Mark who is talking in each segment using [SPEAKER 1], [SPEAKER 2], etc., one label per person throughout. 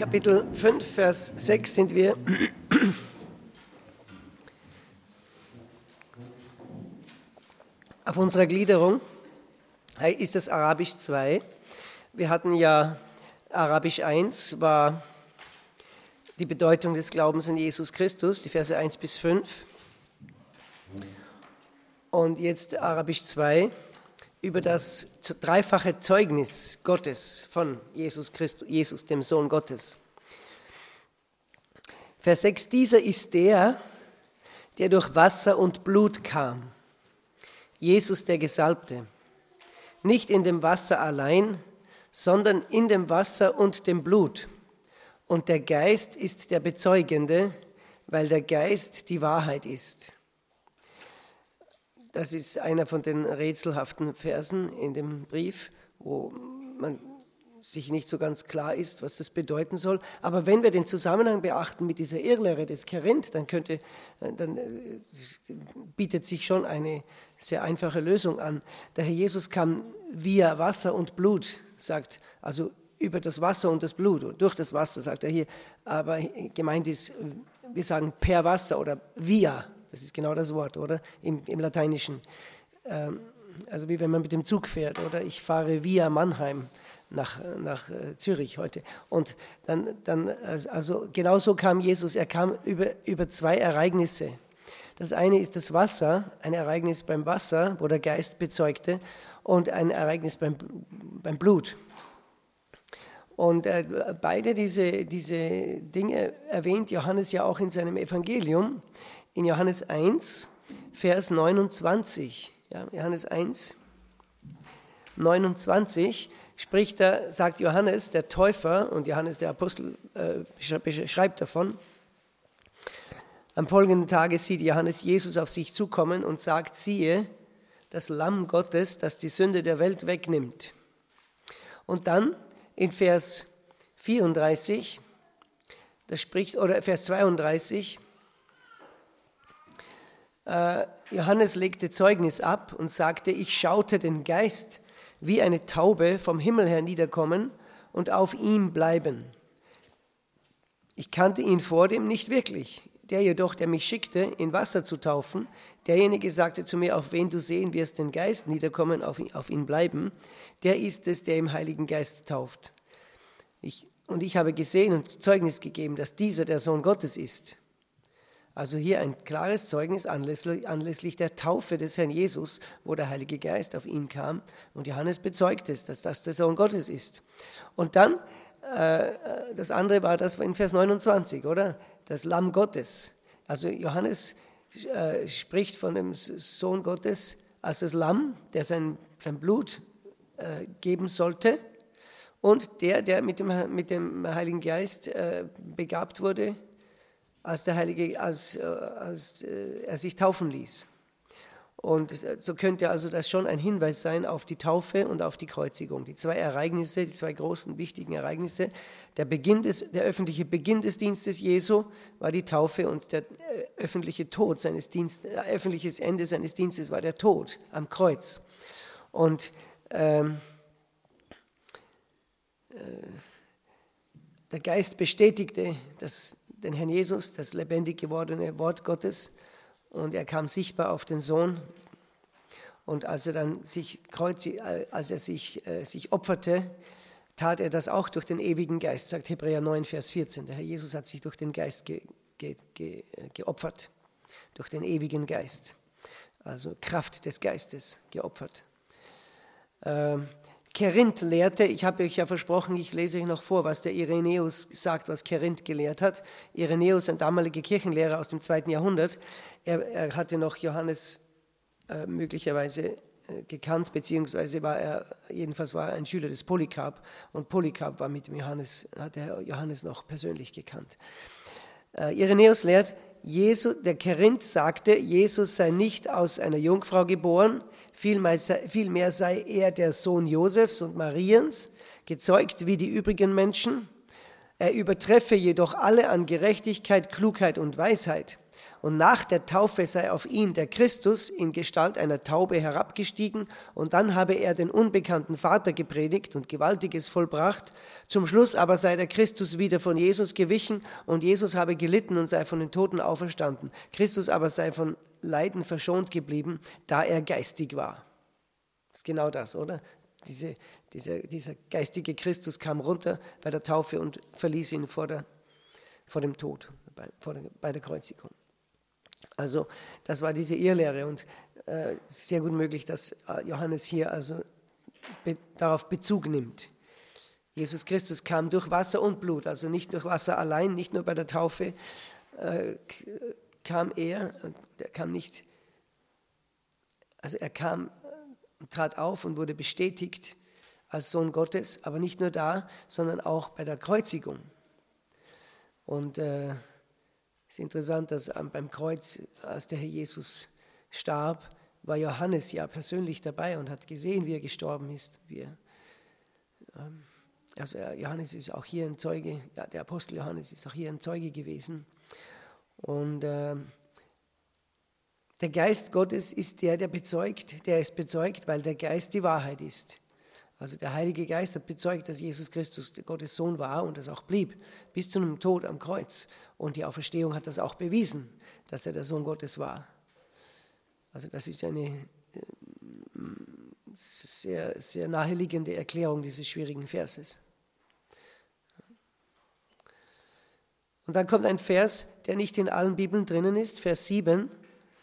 [SPEAKER 1] Kapitel 5, Vers 6 sind wir. Auf unserer Gliederung ist das Arabisch 2. Wir hatten ja Arabisch 1, war die Bedeutung des Glaubens an Jesus Christus, die Verse 1 bis 5. Und jetzt Arabisch 2 über das dreifache Zeugnis Gottes von Jesus Christus, Jesus, dem Sohn Gottes. Vers 6, dieser ist der durch Wasser und Blut kam. Jesus der Gesalbte. Nicht in dem Wasser allein, sondern in dem Wasser und dem Blut. Und der Geist ist der Bezeugende, weil der Geist die Wahrheit ist. Das ist einer von den rätselhaften Versen in dem Brief, wo man sich nicht so ganz klar ist, was das bedeuten soll. Aber wenn wir den Zusammenhang beachten mit dieser Irrlehre des Korinth, dann bietet sich schon eine sehr einfache Lösung an. Der Herr Jesus kam via Wasser und Blut, sagt, also über das Wasser und das Blut, und durch das Wasser, sagt er hier, aber gemeint ist, wir sagen per Wasser oder via. Das ist genau das Wort, oder? Im Lateinischen. Also wie wenn man mit dem Zug fährt, oder? Ich fahre via Mannheim nach Zürich heute. Und dann also genauso kam Jesus. Er kam über zwei Ereignisse. Das eine ist das Wasser, ein Ereignis beim Wasser, wo der Geist bezeugte, und ein Ereignis beim Blut. Und beide diese Dinge erwähnt Johannes ja auch in seinem Evangelium. In Johannes 1, Vers 29, ja, Johannes 1, 29 sagt Johannes, der Täufer, und Johannes der Apostel schreibt davon, am folgenden Tage sieht Johannes Jesus auf sich zukommen und sagt, siehe, das Lamm Gottes, das die Sünde der Welt wegnimmt. Und dann in Vers 34, Vers 32, Johannes legte Zeugnis ab und sagte, ich schaute den Geist wie eine Taube vom Himmel her niederkommen und auf ihm bleiben. Ich kannte ihn vordem nicht wirklich. Der jedoch, der mich schickte, in Wasser zu taufen, derjenige sagte zu mir, auf wen du sehen wirst den Geist niederkommen, auf ihn bleiben, der ist es, der im Heiligen Geist tauft. Ich habe gesehen und Zeugnis gegeben, dass dieser der Sohn Gottes ist. Also hier ein klares Zeugnis anlässlich der Taufe des Herrn Jesus, wo der Heilige Geist auf ihn kam. Und Johannes bezeugt es, dass das der Sohn Gottes ist. Und dann, das andere war das in Vers 29, oder? Das Lamm Gottes. Also Johannes spricht von dem Sohn Gottes als das Lamm, der sein Blut geben sollte. Und der mit dem Heiligen Geist begabt wurde, als er sich taufen ließ. Und so könnte also das schon ein Hinweis sein auf die Taufe und auf die Kreuzigung. Die zwei Ereignisse, die zwei großen, wichtigen Ereignisse. Der öffentliche Beginn des Dienstes Jesu war die Taufe, und der öffentliches Ende seines Dienstes war der Tod am Kreuz. Und der Geist bestätigte den Herrn Jesus, das lebendig gewordene Wort Gottes, und er kam sichtbar auf den Sohn. Und als er dann sich opferte, tat er das auch durch den ewigen Geist, sagt Hebräer 9, Vers 14. Der Herr Jesus hat sich durch den Geist geopfert, durch den ewigen Geist, also Kraft des Geistes geopfert. Korinth lehrte, ich habe euch ja versprochen, ich lese euch noch vor, was der Irenäus sagt, was Korinth gelehrt hat. Irenäus, ein damaliger Kirchenlehrer aus dem 2. Jahrhundert, er hatte noch Johannes möglicherweise gekannt, beziehungsweise war er ein Schüler des Polycarp, und Polycarp war mit dem Johannes, hat der Johannes noch persönlich gekannt. Irenäus lehrt, der Korinth sagte, Jesus sei nicht aus einer Jungfrau geboren, vielmehr sei er der Sohn Josefs und Mariens, gezeugt wie die übrigen Menschen. Er übertreffe jedoch alle an Gerechtigkeit, Klugheit und Weisheit. und nach der Taufe sei auf ihn der Christus in Gestalt einer Taube herabgestiegen und dann habe er den unbekannten Vater gepredigt und Gewaltiges vollbracht. Zum Schluss aber sei der Christus wieder von Jesus gewichen und Jesus habe gelitten und sei von den Toten auferstanden. Christus aber sei von Leiden verschont geblieben, da er geistig war. Das ist genau das, oder? Dieser geistige Christus kam runter bei der Taufe und verließ ihn vor dem Tod, bei der Kreuzigung. Also das war diese Irrlehre und sehr gut möglich, dass Johannes hier also darauf Bezug nimmt. Jesus Christus kam durch Wasser und Blut, also nicht durch Wasser allein, nicht nur bei der Taufe kam er und trat auf und wurde bestätigt als Sohn Gottes, aber nicht nur da, sondern auch bei der Kreuzigung. Und es ist interessant, dass beim Kreuz, als der Herr Jesus starb, war Johannes ja persönlich dabei und hat gesehen, wie er gestorben ist. Also Johannes ist auch hier ein Zeuge, der Apostel Johannes ist auch hier ein Zeuge gewesen. Und der Geist Gottes ist der bezeugt, der es bezeugt, weil der Geist die Wahrheit ist. Also der Heilige Geist hat bezeugt, dass Jesus Christus Gottes Sohn war und das auch blieb, bis zu einem Tod am Kreuz. Und die Auferstehung hat das auch bewiesen, dass er der Sohn Gottes war. Also das ist eine sehr, sehr naheliegende Erklärung dieses schwierigen Verses. Und dann kommt ein Vers, der nicht in allen Bibeln drinnen ist, Vers 7.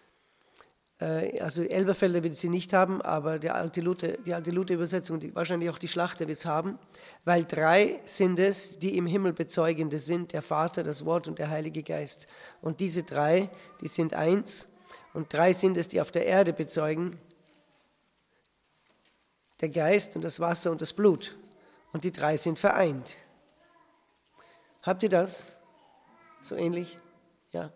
[SPEAKER 1] Also Elberfelder wird sie nicht haben, aber die alte Luther-Übersetzung, wahrscheinlich auch die Schlachter wird es haben, weil 3 sind es, die im Himmel Bezeugende sind, der Vater, das Wort und der Heilige Geist. Und diese 3, die sind eins, und 3 sind es, die auf der Erde bezeugen, der Geist und das Wasser und das Blut. Und die 3 sind vereint. Habt ihr das? So ähnlich? Ja.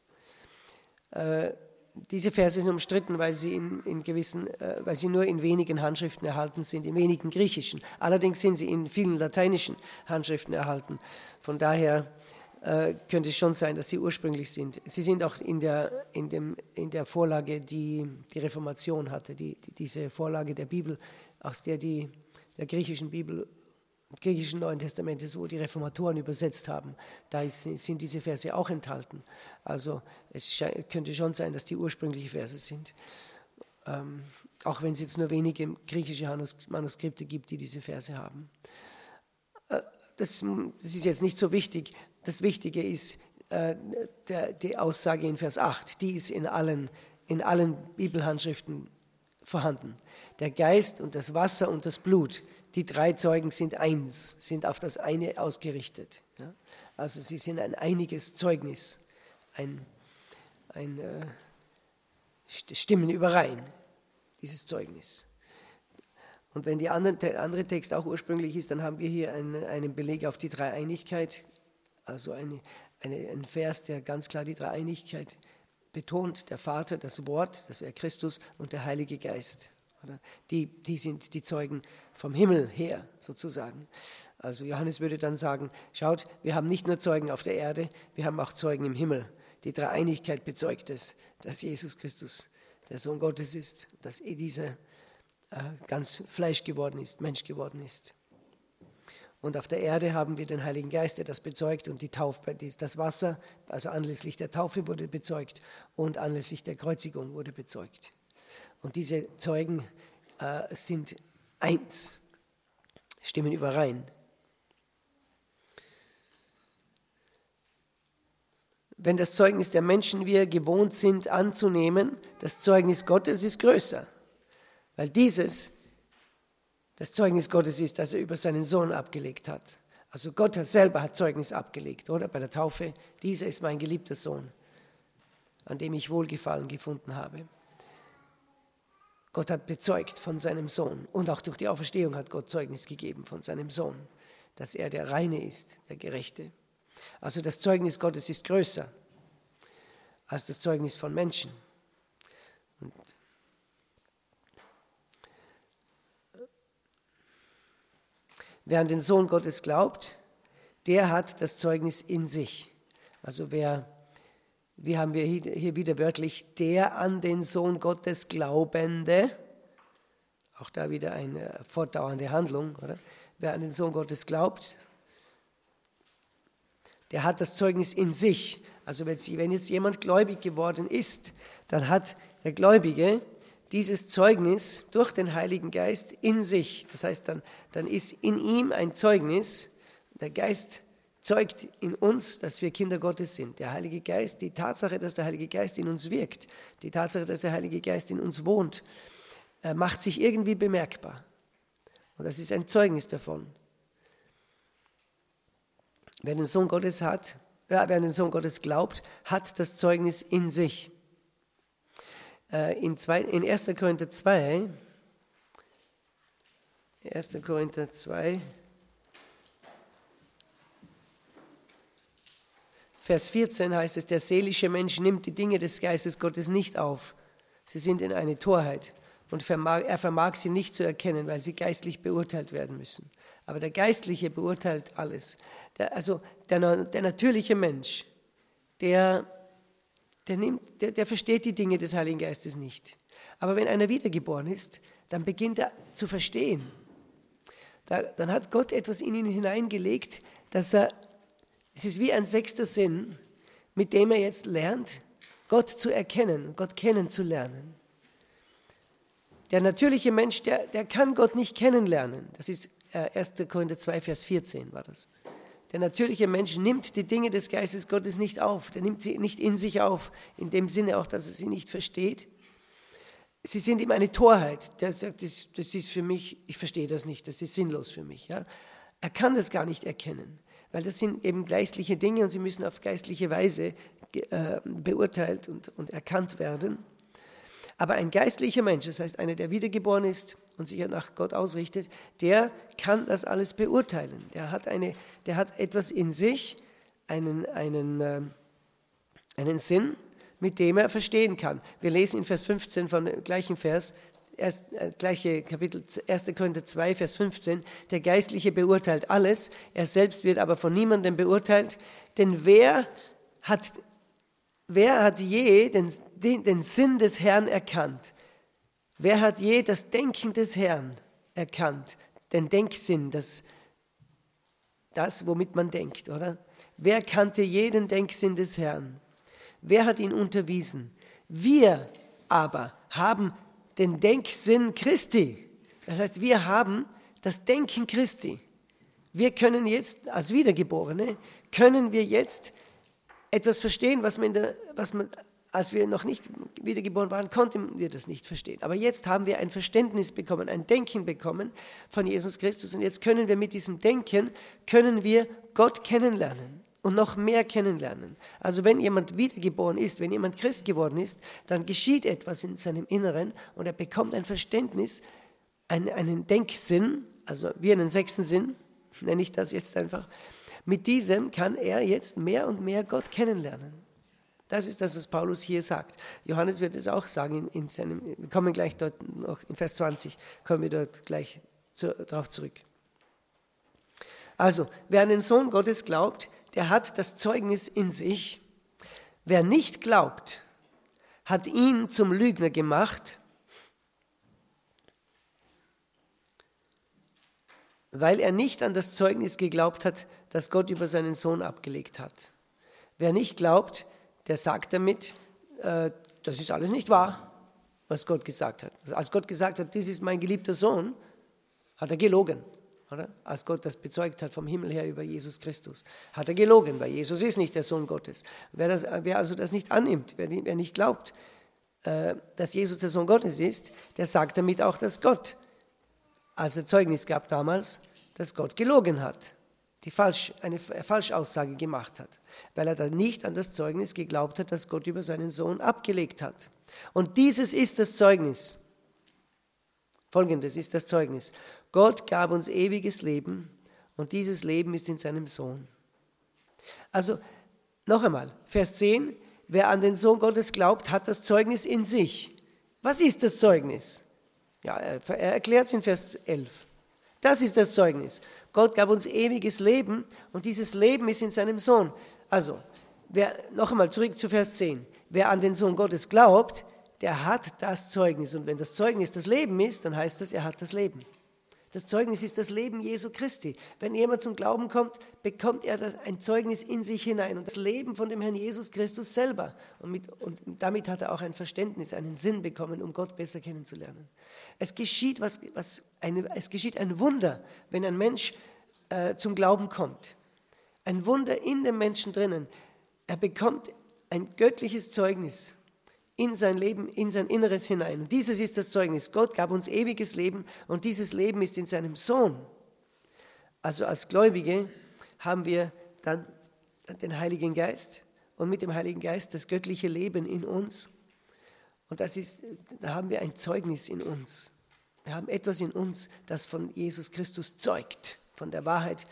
[SPEAKER 1] Diese Verse sind umstritten, weil sie weil sie nur in wenigen Handschriften erhalten sind, in wenigen griechischen. Allerdings sind sie in vielen lateinischen Handschriften erhalten. Von daher könnte es schon sein, dass sie ursprünglich sind. Sie sind auch in der Vorlage, die die Reformation hatte, diese Vorlage der Bibel, aus der griechischen Bibel, griechischen Neuen Testamentes, wo die Reformatoren übersetzt haben, da sind diese Verse auch enthalten. Also es könnte schon sein, dass die ursprüngliche Verse sind. Auch wenn es jetzt nur wenige griechische Manuskripte gibt, die diese Verse haben. Das ist jetzt nicht so wichtig. Das Wichtige ist die Aussage in Vers 8. Die ist in allen Bibelhandschriften vorhanden. Der Geist und das Wasser und das Blut, die 3 Zeugen sind eins, sind auf das eine ausgerichtet. Ja? Also sie sind ein einiges Zeugnis, stimmen überein, dieses Zeugnis. Und wenn der andere Text auch ursprünglich ist, dann haben wir hier einen Beleg auf die Dreieinigkeit, also ein Vers, der ganz klar die Dreieinigkeit betont, der Vater, das Wort, das wäre Christus, und der Heilige Geist. Die sind die Zeugen vom Himmel her sozusagen. Also Johannes würde dann sagen, schaut, wir haben nicht nur Zeugen auf der Erde, wir haben auch Zeugen im Himmel. Die Dreieinigkeit bezeugt es, dass Jesus Christus der Sohn Gottes ist, dass dieser ganz Fleisch geworden ist, Mensch geworden ist. Und auf der Erde haben wir den Heiligen Geist, der das bezeugt, und das Wasser, also anlässlich der Taufe wurde bezeugt und anlässlich der Kreuzigung wurde bezeugt. Und diese Zeugen sind eins, stimmen überein. Wenn das Zeugnis der Menschen wir gewohnt sind anzunehmen, das Zeugnis Gottes ist größer, weil das Zeugnis Gottes ist, das er über seinen Sohn abgelegt hat. Also Gott selber hat Zeugnis abgelegt, oder? Bei der Taufe, dieser ist mein geliebter Sohn, an dem ich Wohlgefallen gefunden habe. Gott hat bezeugt von seinem Sohn und auch durch die Auferstehung hat Gott Zeugnis gegeben von seinem Sohn, dass er der Reine ist, der Gerechte. Also das Zeugnis Gottes ist größer als das Zeugnis von Menschen. Und wer an den Sohn Gottes glaubt, der hat das Zeugnis in sich. Also wer Wie haben wir hier wieder wörtlich, der an den Sohn Gottes Glaubende, auch da wieder eine fortdauernde Handlung, oder? Wer an den Sohn Gottes glaubt, der hat das Zeugnis in sich. Also wenn jetzt jemand gläubig geworden ist, dann hat der Gläubige dieses Zeugnis durch den Heiligen Geist in sich. Das heißt, dann ist in ihm ein Zeugnis. Der Geist zeugt in uns, dass wir Kinder Gottes sind. Der Heilige Geist, die Tatsache, dass der Heilige Geist in uns wirkt, die Tatsache, dass der Heilige Geist in uns wohnt, macht sich irgendwie bemerkbar. Und das ist ein Zeugnis davon. Wer den Sohn Gottes wer an den Sohn Gottes glaubt, hat das Zeugnis in sich. In 1. Korinther 2, Vers 14 heißt es, der seelische Mensch nimmt die Dinge des Geistes Gottes nicht auf. Sie sind in eine Torheit und er vermag sie nicht zu erkennen, weil sie geistlich beurteilt werden müssen. Aber der Geistliche beurteilt alles. Der natürliche Mensch, der versteht die Dinge des Heiligen Geistes nicht. Aber wenn einer wiedergeboren ist, dann beginnt er zu verstehen. Dann hat Gott etwas in ihn hineingelegt, es ist wie ein sechster Sinn, mit dem er jetzt lernt, Gott zu erkennen, Gott kennenzulernen. Der natürliche Mensch, der kann Gott nicht kennenlernen. Das ist 1. Korinther 2, Vers 14 war das. Der natürliche Mensch nimmt die Dinge des Geistes Gottes nicht auf. Der nimmt sie nicht in sich auf, in dem Sinne auch, dass er sie nicht versteht. Sie sind ihm eine Torheit. Der sagt, das ist für mich, ich verstehe das nicht, das ist sinnlos für mich. Ja? Er kann das gar nicht erkennen, weil das sind eben geistliche Dinge und sie müssen auf geistliche Weise beurteilt und erkannt werden. Aber ein geistlicher Mensch, das heißt einer, der wiedergeboren ist und sich nach Gott ausrichtet, der kann das alles beurteilen. Der hat etwas in sich, einen Sinn, mit dem er verstehen kann. Wir lesen in Vers 15 von dem gleichen Vers, gleiche Kapitel 1. Korinther 2, Vers 15, der Geistliche beurteilt alles, er selbst wird aber von niemandem beurteilt, denn wer hat je den Sinn des Herrn erkannt? Wer hat je das Denken des Herrn erkannt? Den Denksinn, das, womit man denkt, oder? Wer kannte jeden Denksinn des Herrn? Wer hat ihn unterwiesen? Wir aber haben den Denksinn Christi. Das heißt, wir haben das Denken Christi. Wir können jetzt, als Wiedergeborene, können wir jetzt etwas verstehen, was man, als wir noch nicht wiedergeboren waren, konnten wir das nicht verstehen. Aber jetzt haben wir ein Verständnis bekommen, ein Denken bekommen von Jesus Christus. Und jetzt können wir mit diesem Denken, Gott kennenlernen und noch mehr kennenlernen. Also wenn jemand wiedergeboren ist, wenn jemand Christ geworden ist, dann geschieht etwas in seinem Inneren und er bekommt ein Verständnis, einen Denksinn, also wie einen sechsten Sinn, nenne ich das jetzt einfach. Mit diesem kann er jetzt mehr und mehr Gott kennenlernen. Das ist das, was Paulus hier sagt. Johannes wird es auch sagen, wir kommen gleich dort noch, in Vers 20, kommen wir dort gleich darauf zurück. Also, wer an den Sohn Gottes glaubt, der hat das Zeugnis in sich. Wer nicht glaubt, hat ihn zum Lügner gemacht, weil er nicht an das Zeugnis geglaubt hat, das Gott über seinen Sohn abgelegt hat. Wer nicht glaubt, der sagt damit, das ist alles nicht wahr, was Gott gesagt hat. Als Gott gesagt hat, dies ist mein geliebter Sohn, hat er gelogen. Oder? Als Gott das bezeugt hat vom Himmel her über Jesus Christus, hat er gelogen, weil Jesus ist nicht der Sohn Gottes. Wer also das nicht annimmt, wer nicht glaubt, dass Jesus der Sohn Gottes ist, der sagt damit auch, dass Gott, als er Zeugnis gab damals, dass Gott gelogen hat, eine Falschaussage gemacht hat, weil er dann nicht an das Zeugnis geglaubt hat, das Gott über seinen Sohn abgelegt hat. Und dieses ist das Zeugnis. Folgendes ist das Zeugnis. Gott gab uns ewiges Leben und dieses Leben ist in seinem Sohn. Also, noch einmal, Vers 10, wer an den Sohn Gottes glaubt, hat das Zeugnis in sich. Was ist das Zeugnis? Ja, er erklärt es in Vers 11. Das ist das Zeugnis. Gott gab uns ewiges Leben und dieses Leben ist in seinem Sohn. Also, Noch einmal zurück zu Vers 10. Wer an den Sohn Gottes glaubt, der hat das Zeugnis. Und wenn das Zeugnis das Leben ist, dann heißt das, er hat das Leben. Das Zeugnis ist das Leben Jesu Christi. Wenn jemand zum Glauben kommt, bekommt er ein Zeugnis in sich hinein und das Leben von dem Herrn Jesus Christus selber. Und damit hat er auch ein Verständnis, einen Sinn bekommen, um Gott besser kennenzulernen. Es geschieht ein Wunder, wenn ein Mensch zum Glauben kommt. Ein Wunder in dem Menschen drinnen. Er bekommt ein göttliches Zeugnis in sein Leben, in sein Inneres hinein. Und dieses ist das Zeugnis. Gott gab uns ewiges Leben und dieses Leben ist in seinem Sohn. Also als Gläubige haben wir dann den Heiligen Geist und mit dem Heiligen Geist das göttliche Leben in uns. Und da haben wir ein Zeugnis in uns. Wir haben etwas in uns, das von Jesus Christus zeugt, von der Wahrheit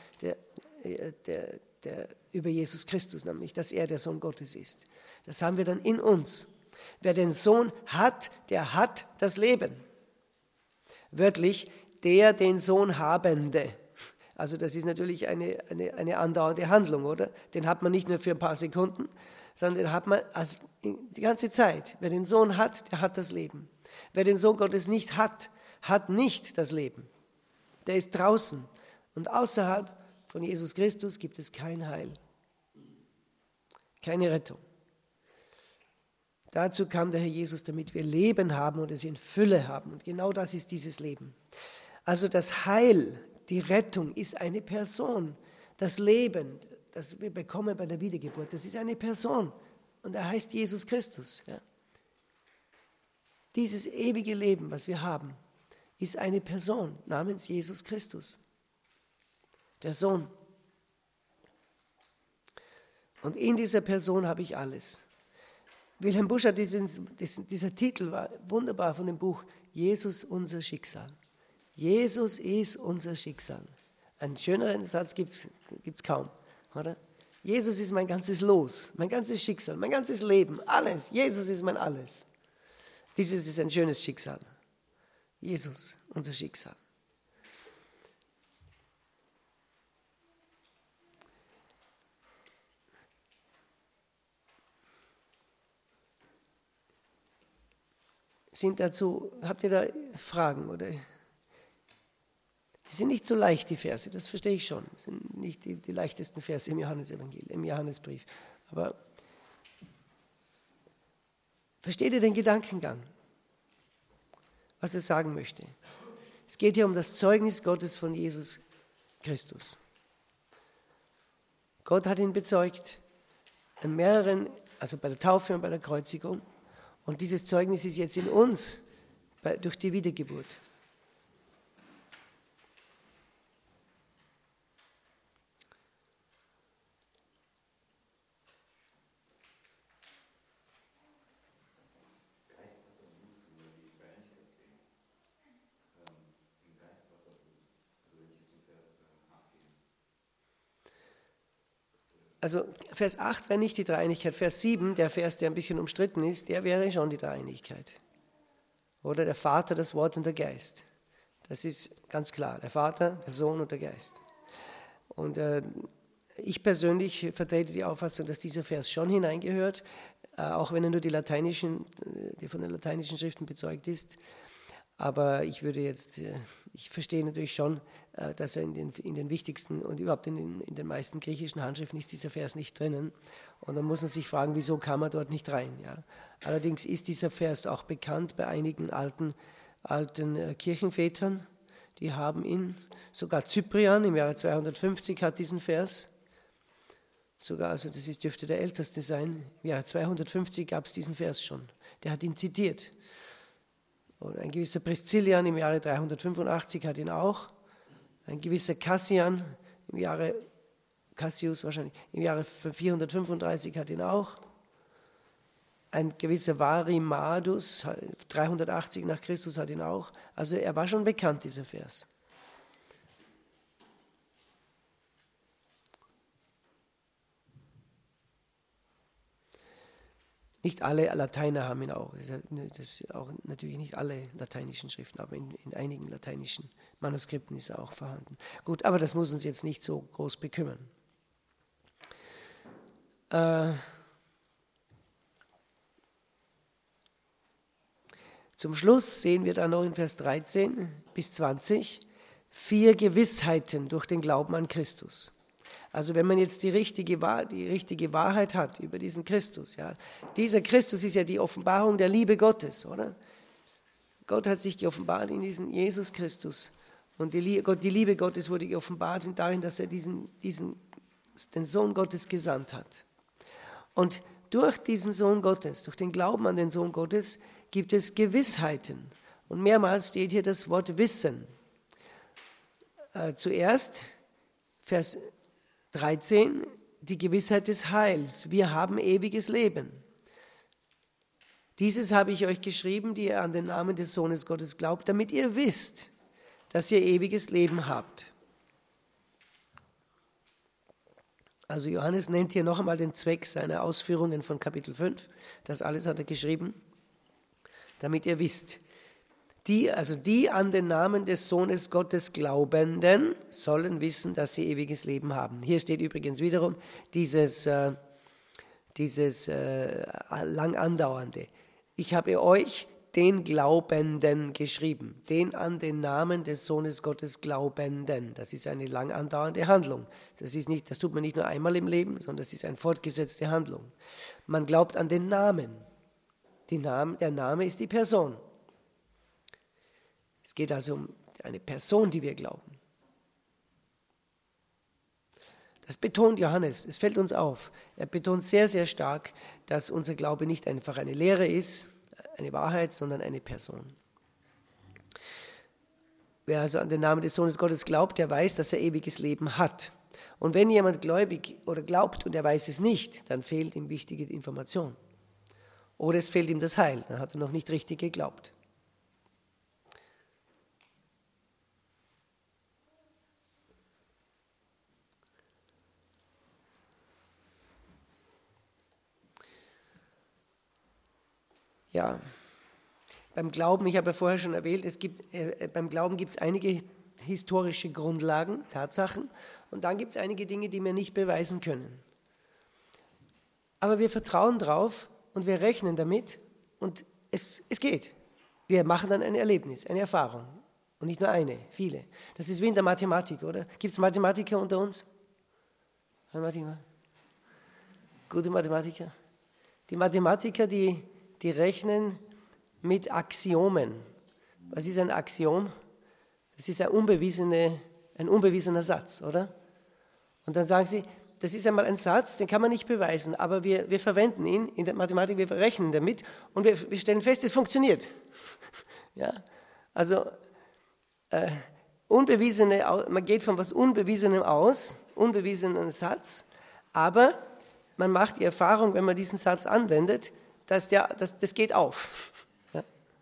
[SPEAKER 1] über Jesus Christus, nämlich, dass er der Sohn Gottes ist. Das haben wir dann in uns. Wer den Sohn hat, der hat das Leben. Wörtlich, der den Sohn Habende. Also das ist natürlich eine andauernde Handlung, oder? Den hat man nicht nur für ein paar Sekunden, sondern den hat man die ganze Zeit. Wer den Sohn hat, der hat das Leben. Wer den Sohn Gottes nicht hat, hat nicht das Leben. Der ist draußen. Und außerhalb von Jesus Christus gibt es kein Heil. Keine Rettung. Dazu kam der Herr Jesus, damit wir Leben haben und es in Fülle haben. Und genau das ist dieses Leben. Also das Heil, die Rettung ist eine Person. Das Leben, das wir bekommen bei der Wiedergeburt, das ist eine Person. Und er heißt Jesus Christus. Ja. Dieses ewige Leben, was wir haben, ist eine Person namens Jesus Christus. Der Sohn. Und in dieser Person habe ich alles. Wilhelm Busch hat dieser Titel war wunderbar von dem Buch Jesus, unser Schicksal. Jesus ist unser Schicksal. Einen schöneren Satz gibt's kaum, oder? Jesus ist mein ganzes Los, mein ganzes Schicksal, mein ganzes Leben, alles. Jesus ist mein Alles. Dieses ist ein schönes Schicksal. Jesus, unser Schicksal. Habt ihr da Fragen? Oder? Die sind nicht so leicht, die Verse, das verstehe ich schon. Das sind nicht die leichtesten Verse im Johannesevangelium, im Johannesbrief. Aber versteht ihr den Gedankengang, was er sagen möchte? Es geht hier um das Zeugnis Gottes von Jesus Christus. Gott hat ihn bezeugt an mehreren, also bei der Taufe und bei der Kreuzigung. Und dieses Zeugnis ist jetzt in uns durch die Wiedergeburt. Also Vers 8 wäre nicht die Dreieinigkeit. Vers 7, der Vers, der ein bisschen umstritten ist, der wäre schon die Dreieinigkeit. Oder der Vater, das Wort und der Geist. Das ist ganz klar. Der Vater, der Sohn und der Geist. Und ich persönlich vertrete die Auffassung, dass dieser Vers schon hineingehört, auch wenn er nur die von den lateinischen Schriften bezeugt ist. Aber ich verstehe natürlich schon, dass er in den wichtigsten und überhaupt in den meisten griechischen Handschriften ist dieser Vers nicht drinnen. Und dann muss man sich fragen, wieso kam er dort nicht rein? Ja? Allerdings ist dieser Vers auch bekannt bei einigen alten Kirchenvätern. Die haben ihn, sogar Cyprian im Jahre 250 hat diesen Vers. Sogar, also dürfte der älteste sein. Im Jahre 250 gab es diesen Vers schon. Der hat ihn zitiert. Und ein gewisser Priscillian im Jahre 385 hat ihn auch. Ein gewisser Cassius im Jahre 435 hat ihn auch. Ein gewisser Varimadus, 380 nach Christus, hat ihn auch. Also er war schon bekannt, dieser Vers. Nicht alle Lateiner haben ihn auch. Das ist auch natürlich nicht alle lateinischen Schriften, aber in einigen lateinischen Manuskripten ist er auch vorhanden. Gut, aber das muss uns jetzt nicht so groß bekümmern. Zum Schluss sehen wir dann noch in Vers 13 bis 20 4 Gewissheiten durch den Glauben an Christus. Also wenn man jetzt die richtige Wahrheit hat über diesen Christus, ja, dieser Christus ist ja die Offenbarung der Liebe Gottes, oder? Gott hat sich geoffenbart in diesen Jesus Christus und die Liebe Gottes wurde geoffenbart darin, dass er den Sohn Gottes gesandt hat. Und durch diesen Sohn Gottes, durch den Glauben an den Sohn Gottes, gibt es Gewissheiten. Und mehrmals steht hier das Wort Wissen. Zuerst, Vers 13, die Gewissheit des Heils. Wir haben ewiges Leben. Dieses habe ich euch geschrieben, die ihr an den Namen des Sohnes Gottes glaubt, damit ihr wisst, dass ihr ewiges Leben habt. Also Johannes nennt hier noch einmal den Zweck seiner Ausführungen von Kapitel 5. Das alles hat er geschrieben, damit ihr wisst. Die an den Namen des Sohnes Gottes Glaubenden sollen wissen, dass sie ewiges Leben haben. Hier steht übrigens wiederum dieses lang andauernde. Ich habe euch, den Glaubenden, geschrieben. Den an den Namen des Sohnes Gottes Glaubenden. Das ist eine lang andauernde Handlung. Das tut man nicht nur einmal im Leben, sondern das ist eine fortgesetzte Handlung. Man glaubt an den Namen. Der Name ist die Person. Es geht also um eine Person, die wir glauben. Das betont Johannes, es fällt uns auf. Er betont sehr, sehr stark, dass unser Glaube nicht einfach eine Lehre ist, eine Wahrheit, sondern eine Person. Wer also an den Namen des Sohnes Gottes glaubt, der weiß, dass er ewiges Leben hat. Und wenn jemand gläubig oder glaubt und er weiß es nicht, dann fehlt ihm wichtige Information. Oder es fehlt ihm das Heil, dann hat er noch nicht richtig geglaubt. Ja, beim Glauben, ich habe ja vorher schon erwähnt, beim Glauben gibt es einige historische Grundlagen, Tatsachen, und dann gibt es einige Dinge, die wir nicht beweisen können. Aber wir vertrauen drauf und wir rechnen damit und es geht. Wir machen dann ein Erlebnis, eine Erfahrung. Und nicht nur eine, viele. Das ist wie in der Mathematik, oder? Gibt es Mathematiker unter uns? Gute Mathematiker? Die Mathematiker, die rechnen mit Axiomen. Was ist ein Axiom? Das ist ein unbewiesener Satz, oder? Und dann sagen sie, das ist einmal ein Satz, den kann man nicht beweisen, aber wir verwenden ihn in der Mathematik, wir rechnen damit und wir stellen fest, es funktioniert. Ja? Also man geht von was Unbewiesenem aus, unbewiesenen Satz, aber man macht die Erfahrung, wenn man diesen Satz anwendet, das geht auf. Ja?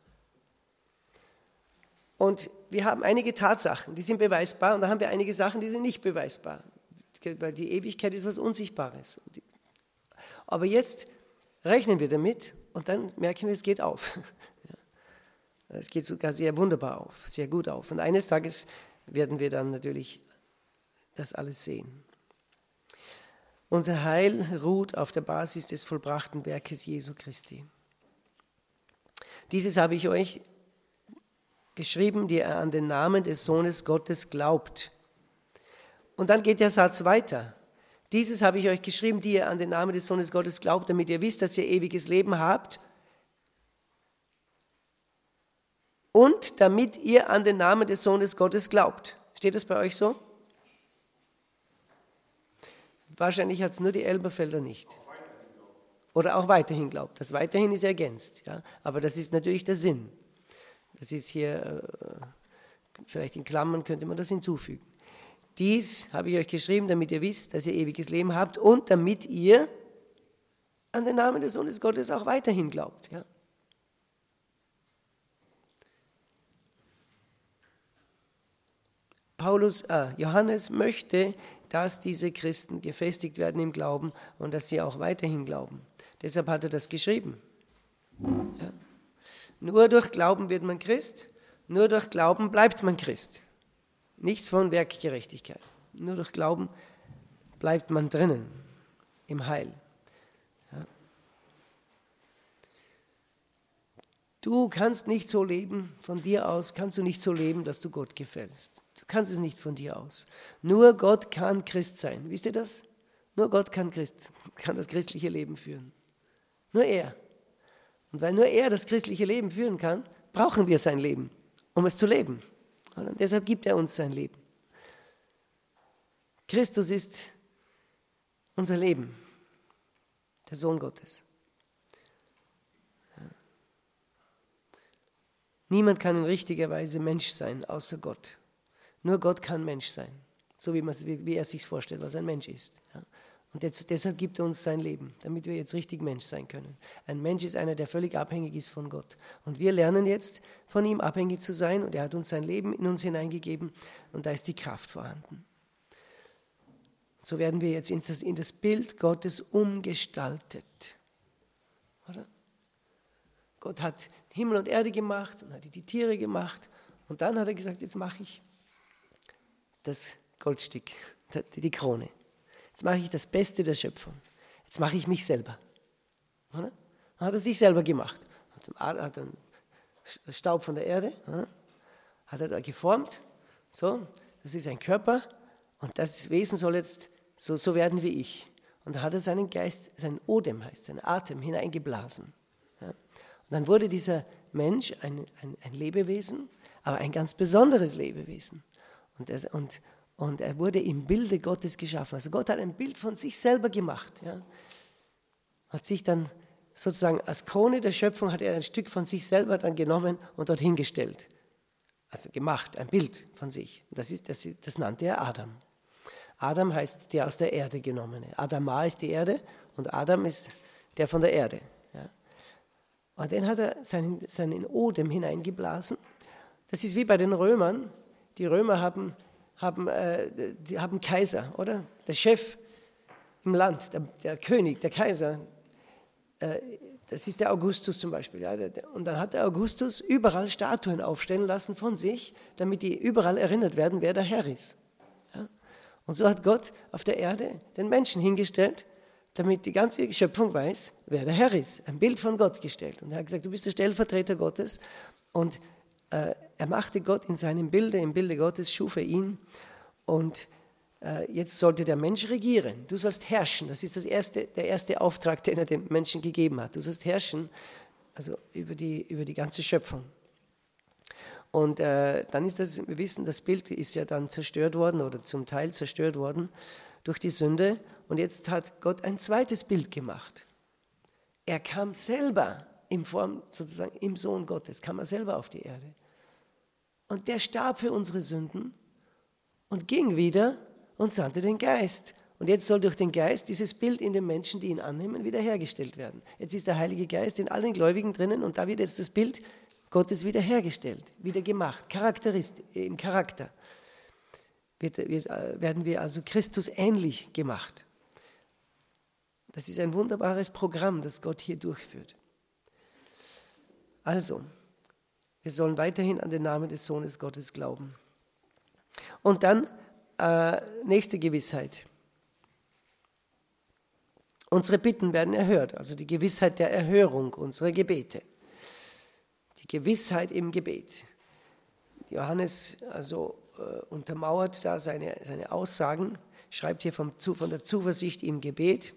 [SPEAKER 1] Und wir haben einige Tatsachen, die sind beweisbar, und da haben wir einige Sachen, die sind nicht beweisbar. Weil die Ewigkeit ist was Unsichtbares. Aber jetzt rechnen wir damit und dann merken wir, es geht auf. Ja? Es geht sogar sehr wunderbar auf, sehr gut auf. Und eines Tages werden wir dann natürlich das alles sehen. Unser Heil ruht auf der Basis des vollbrachten Werkes Jesu Christi. Dieses habe ich euch geschrieben, die ihr an den Namen des Sohnes Gottes glaubt. Und dann geht der Satz weiter. Dieses habe ich euch geschrieben, die ihr an den Namen des Sohnes Gottes glaubt, damit ihr wisst, dass ihr ewiges Leben habt und damit ihr an den Namen des Sohnes Gottes glaubt. Steht das bei euch so? Wahrscheinlich hat es nur die Elberfelder nicht. Oder auch weiterhin glaubt. Das weiterhin ist ergänzt. Ja? Aber das ist natürlich der Sinn. Das ist hier, vielleicht in Klammern könnte man das hinzufügen. Dies habe ich euch geschrieben, damit ihr wisst, dass ihr ewiges Leben habt und damit ihr an den Namen des Sohnes Gottes auch weiterhin glaubt. Ja? Johannes möchte, dass diese Christen gefestigt werden im Glauben und dass sie auch weiterhin glauben. Deshalb hat er das geschrieben. Ja. Nur durch Glauben wird man Christ, nur durch Glauben bleibt man Christ. Nichts von Werkgerechtigkeit. Nur durch Glauben bleibt man drinnen im Heil. Du kannst nicht so leben, von dir aus kannst du nicht so leben, dass du Gott gefällst. Du kannst es nicht von dir aus. Nur Gott kann Christ sein. Wisst ihr das? Nur Gott kann das christliche Leben führen. Nur er. Und weil nur er das christliche Leben führen kann, brauchen wir sein Leben, um es zu leben. Und deshalb gibt er uns sein Leben. Christus ist unser Leben, der Sohn Gottes. Niemand kann in richtiger Weise Mensch sein, außer Gott. Nur Gott kann Mensch sein, so wie er sich vorstellt, was ein Mensch ist. Und deshalb gibt er uns sein Leben, damit wir jetzt richtig Mensch sein können. Ein Mensch ist einer, der völlig abhängig ist von Gott. Und wir lernen jetzt, von ihm abhängig zu sein. Und er hat uns sein Leben in uns hineingegeben. Und da ist die Kraft vorhanden. So werden wir jetzt in das Bild Gottes umgestaltet. Oder? Gott hat Himmel und Erde gemacht und hat die Tiere gemacht. Und dann hat er gesagt, jetzt mache ich das Goldstück, die Krone. Jetzt mache ich das Beste der Schöpfung. Jetzt mache ich mich selber. Oder? Dann hat er sich selber gemacht. Hat einen Staub von der Erde, oder? Hat er da geformt. So, das ist ein Körper und das Wesen soll jetzt so werden wie ich. Und da hat er seinen Geist, seinen Odem heißt, seinen Atem hineingeblasen. Ja? Und dann wurde dieser Mensch ein Lebewesen, aber ein ganz besonderes Lebewesen. Und er wurde im Bilde Gottes geschaffen. Also Gott hat ein Bild von sich selber gemacht. Ja? Hat sich dann sozusagen als Krone der Schöpfung hat er ein Stück von sich selber dann genommen und dorthin gestellt. Also gemacht, ein Bild von sich. Das nannte er Adam. Adam heißt der aus der Erde genommene. Adama ist die Erde und Adam ist der von der Erde. Ja? Und den hat er seinen Odem hineingeblasen. Das ist wie bei den Römern. Die Römer haben Kaiser, oder? Der Chef im Land, der König, der Kaiser, das ist der Augustus zum Beispiel. Ja? Und dann hat der Augustus überall Statuen aufstellen lassen von sich, damit die überall erinnert werden, wer der Herr ist. Ja? Und so hat Gott auf der Erde den Menschen hingestellt, damit die ganze Schöpfung weiß, wer der Herr ist. Ein Bild von Gott gestellt. Und er hat gesagt, du bist der Stellvertreter Gottes. Und er machte Gott in seinem Bilde, im Bilde Gottes schuf er ihn. Und jetzt sollte der Mensch regieren. Du sollst herrschen. Das ist der erste Auftrag, den er dem Menschen gegeben hat. Du sollst herrschen, also über die ganze Schöpfung. Und dann ist wir wissen, das Bild ist ja dann zerstört worden oder zum Teil zerstört worden durch die Sünde. Und jetzt hat Gott ein zweites Bild gemacht. Er kam selber in Form, sozusagen im Sohn Gottes, kam er selber auf die Erde. Und der starb für unsere Sünden und ging wieder und sandte den Geist. Und jetzt soll durch den Geist dieses Bild in den Menschen, die ihn annehmen, wiederhergestellt werden. Jetzt ist der Heilige Geist in allen Gläubigen drinnen und da wird jetzt das Bild Gottes wiederhergestellt, wieder gemacht, im Charakter. Werden wir also Christus ähnlich gemacht. Das ist ein wunderbares Programm, das Gott hier durchführt. Also, wir sollen weiterhin an den Namen des Sohnes Gottes glauben. Und dann nächste Gewissheit. Unsere Bitten werden erhört, also die Gewissheit der Erhörung unserer Gebete. Die Gewissheit im Gebet. Johannes untermauert da seine Aussagen, schreibt hier von der Zuversicht im Gebet.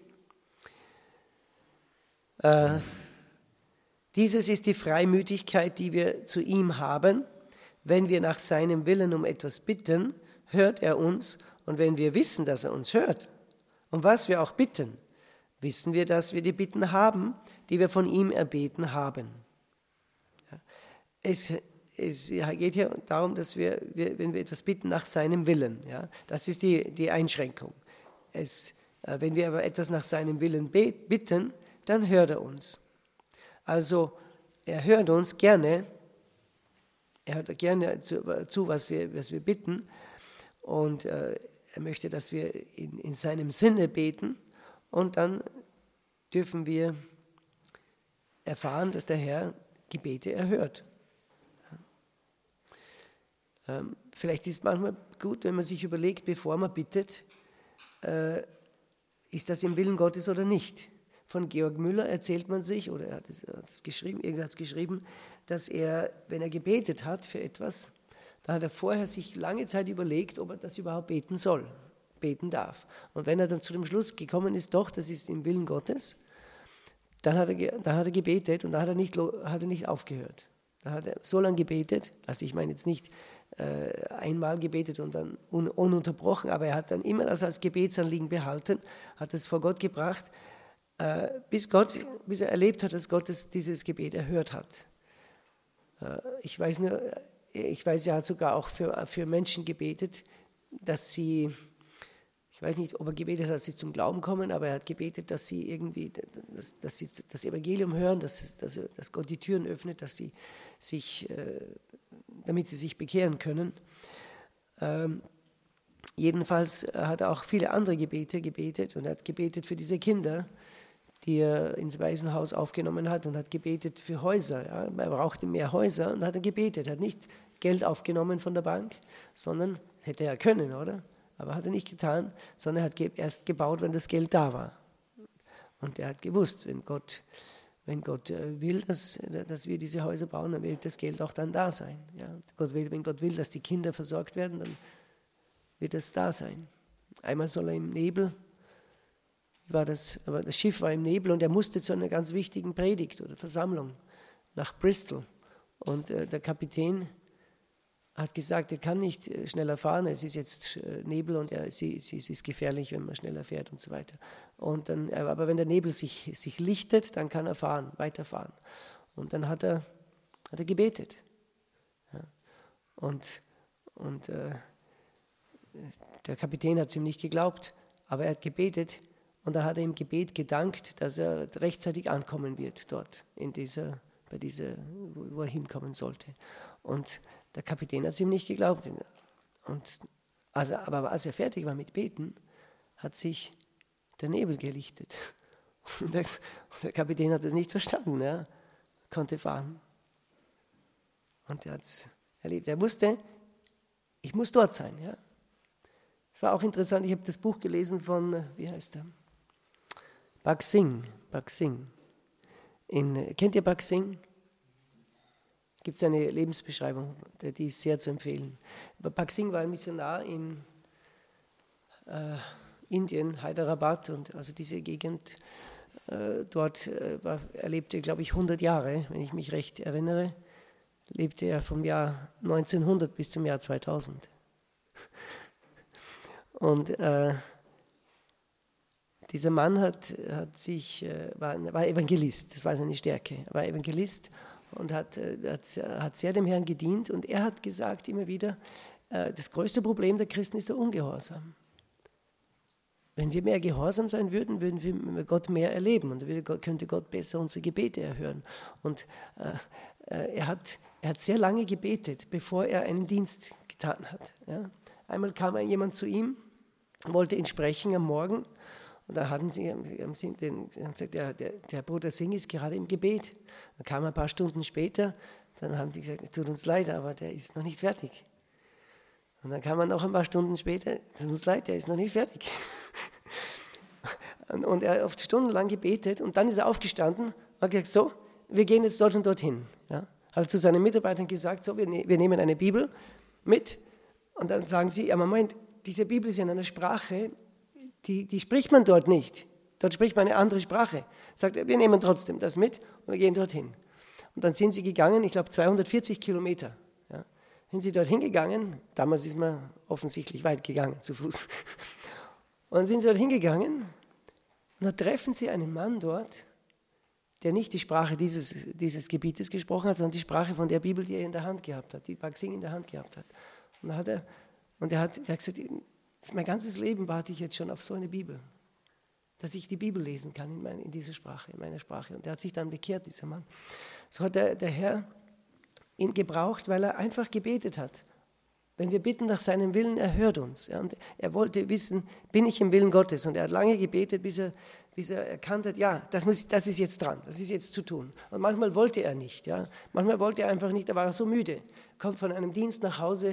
[SPEAKER 1] Dieses ist die Freimütigkeit, die wir zu ihm haben. Wenn wir nach seinem Willen um etwas bitten, hört er uns. Und wenn wir wissen, dass er uns hört, um was wir auch bitten, wissen wir, dass wir die Bitten haben, die wir von ihm erbeten haben. Es geht hier darum, dass wenn wir etwas bitten, nach seinem Willen. Ja, das ist die Einschränkung. Wenn wir aber etwas nach seinem Willen bitten, dann hört er uns. Also er hört uns gerne, er hört gerne zu, was wir bitten und er möchte, dass wir in seinem Sinne beten und dann dürfen wir erfahren, dass der Herr Gebete erhört. Vielleicht ist es manchmal gut, wenn man sich überlegt, bevor man bittet, ist das im Willen Gottes oder nicht? von Georg Müller erzählt man sich, oder er hat es geschrieben, irgendwer hat es geschrieben, dass er, wenn er gebetet hat für etwas, da hat er vorher sich lange Zeit überlegt, ob er das überhaupt beten soll, beten darf. Und wenn er dann zu dem Schluss gekommen ist, doch, das ist im Willen Gottes, dann hat er gebetet und da hat er nicht aufgehört. Da hat er so lange gebetet, also ich meine jetzt nicht einmal gebetet und dann ununterbrochen, aber er hat dann immer das als Gebetsanliegen behalten, hat es vor Gott gebracht, bis er erlebt hat, dass Gott dieses Gebet erhört hat. Ich weiß, er hat sogar auch für Menschen gebetet, dass sie, ich weiß nicht, ob er gebetet hat, dass sie zum Glauben kommen, aber er hat gebetet, dass sie irgendwie, dass sie das Evangelium hören, dass Gott die Türen öffnet, damit sie sich bekehren können. Jedenfalls hat er auch viele andere Gebete gebetet und er hat gebetet für diese Kinder, die er ins Waisenhaus aufgenommen hat und hat gebetet für Häuser. Ja. Er brauchte mehr Häuser und hat er gebetet. Er hat nicht Geld aufgenommen von der Bank, sondern hätte er können, oder? Aber hat er nicht getan, sondern er hat erst gebaut, wenn das Geld da war. Und er hat gewusst, wenn Gott will, dass wir diese Häuser bauen, dann wird das Geld auch dann da sein. Ja? Wenn Gott will, dass die Kinder versorgt werden, dann wird es da sein. Einmal soll er im Nebel, aber das Schiff war im Nebel und er musste zu einer ganz wichtigen Predigt oder Versammlung nach Bristol. Und der Kapitän hat gesagt, er kann nicht schneller fahren, es ist jetzt Nebel und es ist gefährlich, wenn man schneller fährt und so weiter. Aber wenn der Nebel sich lichtet, dann kann er weiterfahren. Und dann hat er gebetet. Ja. Und der Kapitän hat es ihm nicht geglaubt, aber er hat gebetet und dann hat er im Gebet gedankt, dass er rechtzeitig ankommen wird dort, wo er hinkommen sollte. Und der Kapitän hat es ihm nicht geglaubt. Aber als er fertig war mit Beten, hat sich der Nebel gelichtet. Und der Kapitän hat es nicht verstanden, ja, konnte fahren. Und er hat es erlebt. Er wusste, ich muss dort sein. Ja. Es war auch interessant, ich habe das Buch gelesen von, wie heißt er? Bhag Singh. Kennt ihr Bhag Singh? Gibt es eine Lebensbeschreibung, die ist sehr zu empfehlen. Bhag Singh war ein Missionar in Indien, Hyderabad, und also diese Gegend dort er lebte, glaube ich, 100 Jahre, wenn ich mich recht erinnere, lebte er vom Jahr 1900 bis zum Jahr 2000. Und dieser Mann war Evangelist, das war seine Stärke, er war Evangelist und hat sehr dem Herrn gedient, und er hat gesagt immer wieder, das größte Problem der Christen ist der Ungehorsam. Wenn wir mehr gehorsam sein würden, würden wir Gott mehr erleben und könnte Gott besser unsere Gebete erhören. Und er hat sehr lange gebetet, bevor er einen Dienst getan hat. Ja. Einmal kam jemand zu ihm, wollte ihn sprechen am Morgen, und da haben sie gesagt, der Bruder Singh ist gerade im Gebet. Dann kam er ein paar Stunden später, dann haben die gesagt, es tut uns leid, aber der ist noch nicht fertig. Und dann kam er noch ein paar Stunden später, tut uns leid, der ist noch nicht fertig. Und er hat oft stundenlang gebetet, und dann ist er aufgestanden und hat gesagt, so, wir gehen jetzt dort und dorthin. Ja? Hat zu seinen Mitarbeitern gesagt, so, wir nehmen eine Bibel mit, und dann sagen sie, ja Moment, diese Bibel ist in einer Sprache, die spricht man dort nicht. Dort spricht man eine andere Sprache. Sagt er, wir nehmen trotzdem das mit und wir gehen dorthin. Und dann sind sie gegangen, ich glaube 240 Kilometer. Ja, sind sie dorthin gegangen, damals ist man offensichtlich weit gegangen, zu Fuß. Und dann sind sie dorthin gegangen und da treffen sie einen Mann dort, der nicht die Sprache dieses Gebietes gesprochen hat, sondern die Sprache von der Bibel, die er in der Hand gehabt hat, die Bhag Singh in der Hand gehabt hat. Und er hat gesagt, mein ganzes Leben warte ich jetzt schon auf so eine Bibel, dass ich die Bibel lesen kann in dieser Sprache, in meiner Sprache. Und er hat sich dann bekehrt, dieser Mann. So hat der Herr ihn gebraucht, weil er einfach gebetet hat. Wenn wir bitten nach seinem Willen, er hört uns. Ja, und er wollte wissen, bin ich im Willen Gottes? Und er hat lange gebetet, bis er erkannt hat, ja, das ist jetzt dran, das ist jetzt zu tun. Und manchmal wollte er nicht. Ja. Manchmal wollte er einfach nicht, da war er so müde. Kommt von einem Dienst nach Hause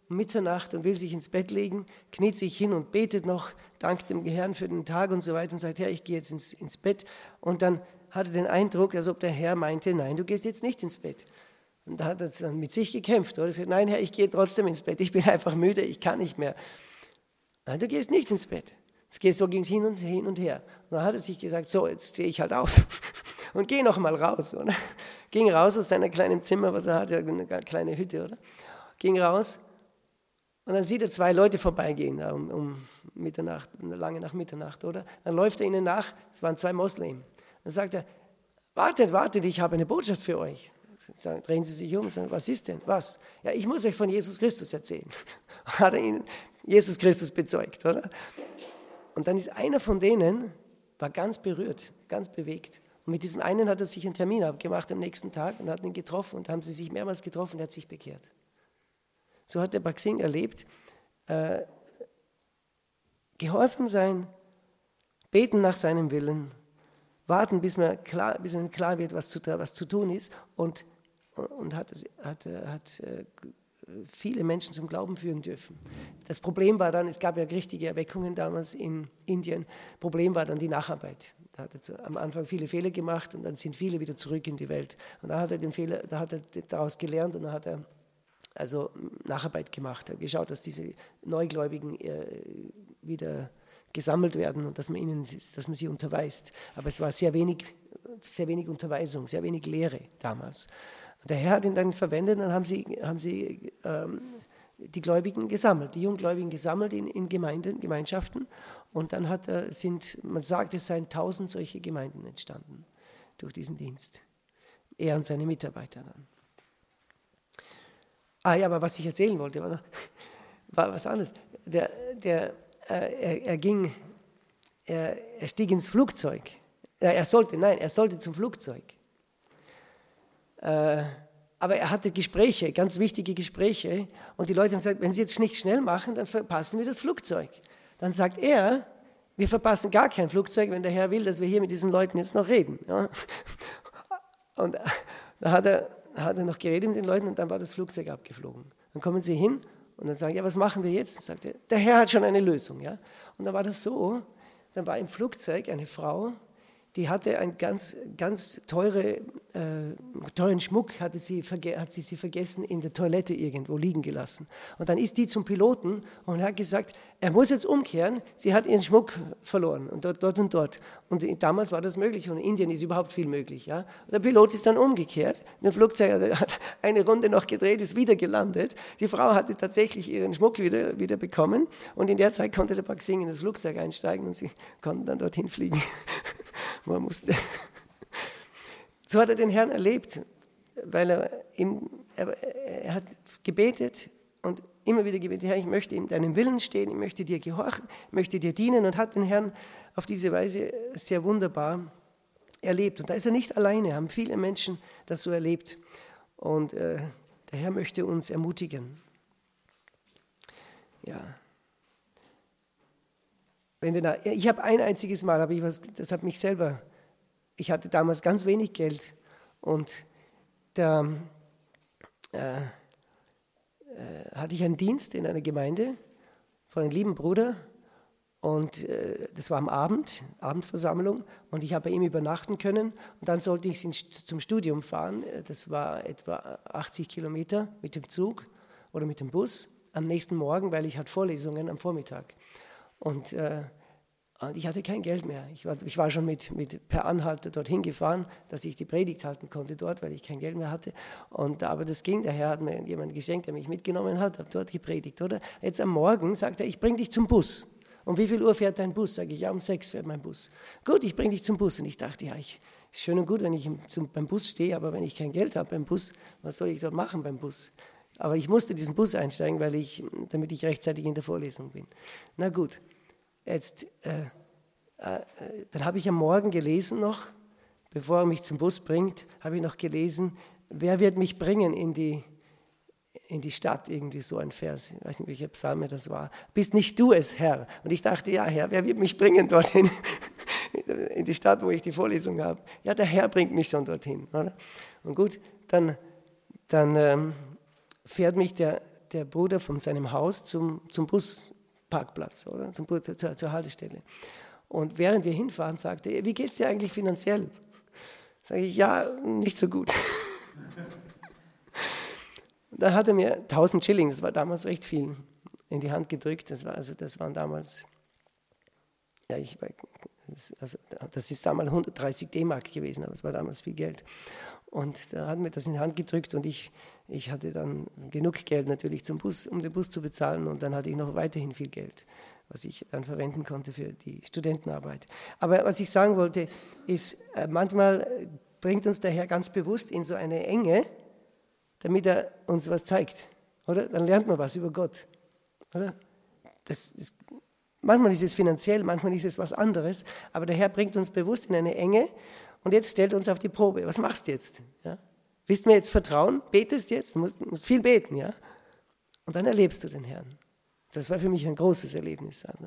[SPEAKER 1] um Mitternacht und will sich ins Bett legen, kniet sich hin und betet noch, dankt dem Herrn für den Tag und so weiter und sagt, Herr, ich gehe jetzt ins Bett. Und dann hat er den Eindruck, als ob der Herr meinte, nein, du gehst jetzt nicht ins Bett. Und da hat er dann mit sich gekämpft. Oder? Er sagt, nein, Herr, ich gehe trotzdem ins Bett, ich bin einfach müde, ich kann nicht mehr. Nein, du gehst nicht ins Bett. So ging es hin und her. Und dann hat er sich gesagt, so, jetzt stehe ich halt auf und gehe noch mal raus. Oder? Ging raus aus seinem kleinen Zimmer, was er hatte, eine kleine Hütte, oder? Ging raus und dann sieht er 2 Leute vorbeigehen um Mitternacht, lange nach Mitternacht, oder? Dann läuft er ihnen nach, es waren 2 Moslem. Dann sagt er, wartet, ich habe eine Botschaft für euch. Dann drehen sie sich um und sagen, was ist denn, was? Ja, ich muss euch von Jesus Christus erzählen. Hat er ihnen Jesus Christus bezeugt, oder? Und dann ist einer von denen, war ganz berührt, ganz bewegt. Und mit diesem einen hat er sich einen Termin abgemacht am nächsten Tag und hat ihn getroffen und haben sie sich mehrmals getroffen und er hat sich bekehrt. So hat der Baksing erlebt, gehorsam sein, beten nach seinem Willen, warten, bis ihm klar wird, was zu tun ist und hat viele Menschen zum Glauben führen dürfen. Das Problem war dann, es gab ja richtige Erweckungen damals in Indien, Problem war dann die Nacharbeit. Da hat er am Anfang viele Fehler gemacht und dann sind viele wieder zurück in die Welt. Und da hat er daraus gelernt und dann hat er also Nacharbeit gemacht, hat geschaut, dass diese Neugläubigen wieder gesammelt werden und dass man sie unterweist. Aber es war sehr wenig Unterweisung, sehr wenig Lehre damals. Und der Herr hat ihn dann verwendet, dann haben sie die Gläubigen gesammelt, die Junggläubigen gesammelt in Gemeinschaften und dann man sagt, es seien 1000 solche Gemeinden entstanden durch diesen Dienst. Er und seine Mitarbeiter dann. Ja, aber was ich erzählen wollte, war was anderes. Er stieg ins Flugzeug. Er sollte zum Flugzeug. Aber er hatte Gespräche, ganz wichtige Gespräche. Und die Leute haben gesagt, wenn Sie jetzt nicht schnell machen, dann verpassen wir das Flugzeug. Dann sagt er, wir verpassen gar kein Flugzeug, wenn der Herr will, dass wir hier mit diesen Leuten jetzt noch reden. Ja? Und da hat er noch geredet mit den Leuten und dann war das Flugzeug abgeflogen. Dann kommen sie hin und dann sagen, ja, was machen wir jetzt? Dann sagt er, der Herr hat schon eine Lösung. Ja? Und dann war das so, dann war im Flugzeug eine Frau, die hatte einen ganz teuren Schmuck, hat sie vergessen, in der Toilette irgendwo liegen gelassen. Und dann ist die zum Piloten und hat gesagt, er muss jetzt umkehren, sie hat ihren Schmuck verloren und dort und dort. Und damals war das möglich und in Indien ist überhaupt viel möglich. Ja? Und der Pilot ist dann umgekehrt, der Flugzeug hat eine Runde noch gedreht, ist wieder gelandet. Die Frau hatte tatsächlich ihren Schmuck wieder bekommen und in der Zeit konnte der Baksing in das Flugzeug einsteigen und sie konnten dann dorthin fliegen. Man musste. So hat er den Herrn erlebt, weil er hat gebetet und immer wieder gebetet, Herr, ich möchte in deinem Willen stehen, ich möchte dir gehorchen, ich möchte dir dienen und hat den Herrn auf diese Weise sehr wunderbar erlebt. Und da ist er nicht alleine, haben viele Menschen das so erlebt. Und der Herr möchte uns ermutigen. Ja. Ich habe ein einziges Mal, ich hatte damals ganz wenig Geld und da hatte ich einen Dienst in einer Gemeinde von einem lieben Bruder und das war am Abendversammlung und ich habe bei ihm übernachten können und dann sollte ich zum Studium fahren, das war etwa 80 Kilometer mit dem Zug oder mit dem Bus am nächsten Morgen, weil ich hatte Vorlesungen am Vormittag. Und ich hatte kein Geld mehr. Ich war schon per Anhalter dorthin gefahren, dass ich die Predigt halten konnte dort, weil ich kein Geld mehr hatte. Aber das ging. Der Herr hat mir jemanden geschenkt, der mich mitgenommen hat, habe dort gepredigt. Oder? Jetzt am Morgen sagt er, ich bringe dich zum Bus. Um wie viel Uhr fährt dein Bus? Sage ich, ja, um 6 fährt mein Bus. Gut, ich bringe dich zum Bus. Und ich dachte, ja, ist schön und gut, wenn ich beim Bus stehe, aber wenn ich kein Geld habe beim Bus, was soll ich dort machen beim Bus? Aber ich musste diesen Bus einsteigen, damit ich rechtzeitig in der Vorlesung bin. Na gut, dann habe ich am Morgen gelesen noch, bevor er mich zum Bus bringt, habe ich noch gelesen, wer wird mich bringen in die Stadt, irgendwie so ein Vers, ich weiß nicht, welcher Psalm das war. Bist nicht du es, Herr? Und ich dachte, ja, Herr, wer wird mich bringen dorthin, in die Stadt, wo ich die Vorlesung habe? Ja, der Herr bringt mich schon dorthin, oder? Und gut, dann fährt mich der der Bruder von seinem Haus zum Busparkplatz, oder? Zur Haltestelle. Und während wir hinfahren, sagte er, wie geht es dir eigentlich finanziell? Sage ich, ja, nicht so gut. Da hat er mir 1000 Schilling, das war damals recht viel, in die Hand gedrückt. Das waren damals, ja, das ist damals 130 D-Mark gewesen, aber es war damals viel Geld. Und da hat mir das in die Hand gedrückt und ich hatte dann genug Geld natürlich um den Bus zu bezahlen, und dann hatte ich noch weiterhin viel Geld, was ich dann verwenden konnte für die Studentenarbeit. Aber was ich sagen wollte, ist, manchmal bringt uns der Herr ganz bewusst in so eine Enge, damit er uns was zeigt, oder? Dann lernt man was über Gott, oder? Manchmal ist es finanziell, manchmal ist es was anderes, aber der Herr bringt uns bewusst in eine Enge und jetzt stellt uns auf die Probe. Was machst du jetzt? Ja? Willst du mir jetzt vertrauen? Betest jetzt? Du musst viel beten, ja? Und dann erlebst du den Herrn. Das war für mich ein großes Erlebnis. Also.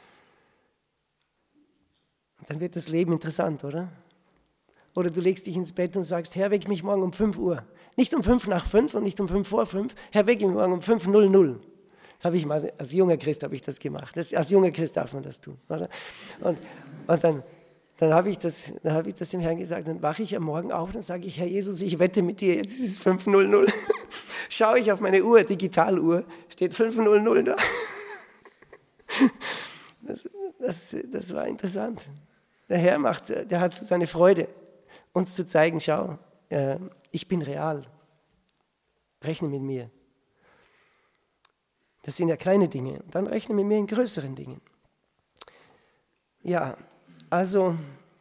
[SPEAKER 1] Und dann wird das Leben interessant, oder? Oder du legst dich ins Bett und sagst, Herr, weck mich morgen um 5 Uhr. Nicht um 5 nach 5 und nicht um 5 vor 5. Herr, weck mich morgen um 5:00. Das habe ich mal, als junger Christ habe ich das gemacht. Als junger Christ darf man das tun, oder? Und dann habe ich das dem Herrn gesagt. Dann wache ich am Morgen auf und dann sage ich, Herr Jesus, ich wette mit dir, jetzt ist es 5:00. Schaue ich auf meine Uhr, Digitaluhr, steht 5:00 da. Das war interessant. Der Herr der hat so seine Freude, uns zu zeigen, schau, ich bin real. Rechne mit mir. Das sind ja kleine Dinge. Dann rechne mit mir in größeren Dingen. Ja, also,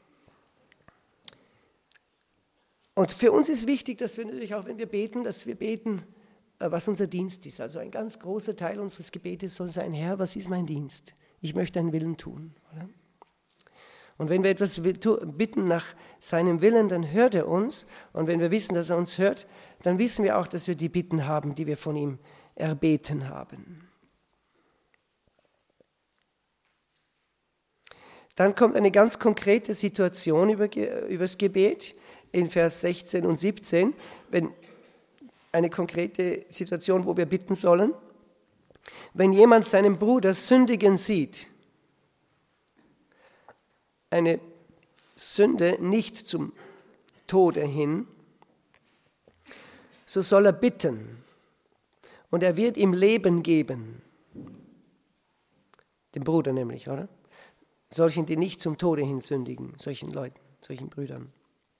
[SPEAKER 1] und für uns ist wichtig, dass wir natürlich auch, wenn wir beten, was unser Dienst ist. Also ein ganz großer Teil unseres Gebetes soll sein, Herr, was ist mein Dienst? Ich möchte deinen Willen tun. Oder? Und wenn wir etwas bitten nach seinem Willen, dann hört er uns. Und wenn wir wissen, dass er uns hört, dann wissen wir auch, dass wir die Bitten haben, die wir von ihm erbeten haben. Dann kommt eine ganz konkrete Situation übers Gebet in Vers 16 und 17. Eine konkrete Situation, wo wir bitten sollen. Wenn jemand seinen Bruder sündigen sieht, eine Sünde nicht zum Tode hin, so soll er bitten und er wird ihm Leben geben. Dem Bruder nämlich, oder? Solchen, die nicht zum Tode hin sündigen, solchen Leuten, solchen Brüdern.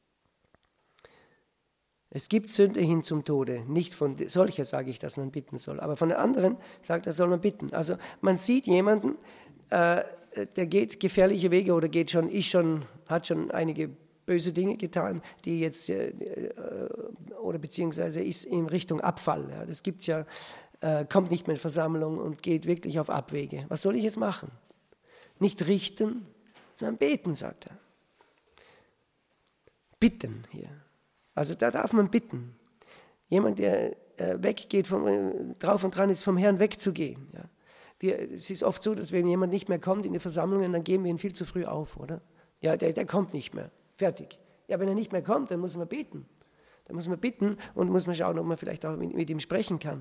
[SPEAKER 1] Es gibt Sünde hin zum Tode, nicht von solcher sage ich, dass man bitten soll, aber von den anderen sagt er, soll man bitten. Also man sieht jemanden, der geht gefährliche Wege oder hat schon einige böse Dinge getan, die jetzt, oder beziehungsweise ist in Richtung Abfall. Ja. Das gibt es ja, kommt nicht mehr in Versammlung und geht wirklich auf Abwege. Was soll ich jetzt machen? Nicht richten, sondern beten, sagt er. Bitten hier. Also da darf man bitten. Jemand, der weggeht, drauf und dran ist, vom Herrn wegzugehen. Ja. Es ist oft so, dass wenn jemand nicht mehr kommt in die Versammlungen, dann geben wir ihn viel zu früh auf, oder? Ja, der kommt nicht mehr. Fertig. Ja, wenn er nicht mehr kommt, dann muss man beten. Dann muss man bitten und muss man schauen, ob man vielleicht auch mit ihm sprechen kann.